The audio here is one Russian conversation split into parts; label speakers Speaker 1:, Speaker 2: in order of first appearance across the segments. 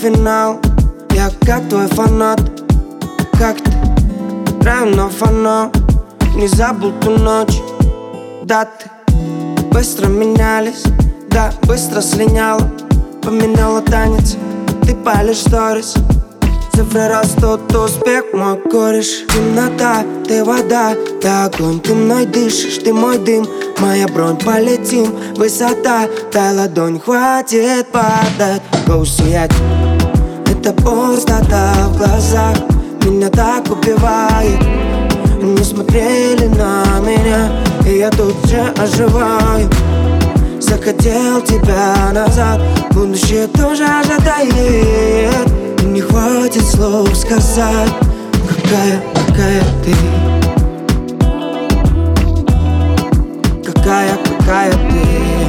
Speaker 1: финал. Я как твой фанат, как ты, играю на фано. Не забыл ту ночь, даты быстро менялись, да, быстро слиняла. Поменяла танец, ты палишь сторис. Цифры растут, успех мой кореш. Темнота, ты вода, я огонь. Ты мной дышишь, ты мой дым, моя бронь. Полетим, высота, дай ладонь. Хватит падать, go сиять. Это пустота в глазах меня так убивает. Не смотрели на меня, и я тут же оживаю. Захотел тебя назад, будущее тоже ожидает. И не хватит слов сказать, какая ты. Какая ты.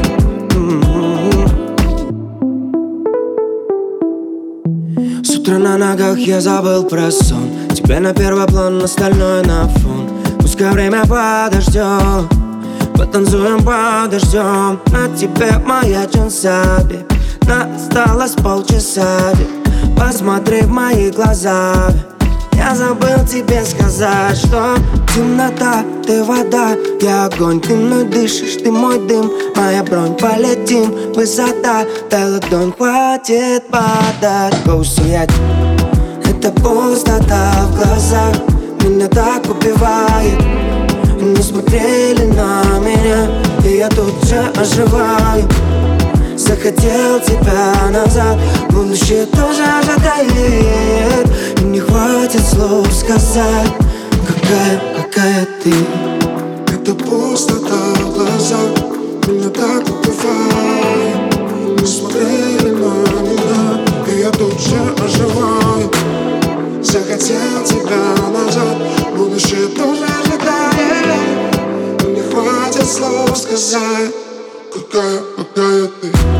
Speaker 1: С утра на ногах я забыл про сон. Тебе на первый план, остальное на фон. Пускай время подождет, потанцуем, подождем. На тебе маячен саби, осталось полчаса. Посмотри в мои глаза. Я забыл тебе сказать, что темнота, ты вода, я огонь. Ты мной дышишь, ты мой дым, моя бронь. Полетим, высота, дай ладонь. Хватит падать, go сиять. Это пустота в глазах меня так убивает. Не смотрели на меня, и я тут же оживаю. Захотел тебя назад, будущее тоже ожидает. И не хватит слов сказать, какая ты.
Speaker 2: Это пустота в глазах меня так убивает. Не смотрели на меня, и я тут же оживаю. Захотел тебя назад, будущее тоже ожидает. И не хватит слов сказать, какая ты.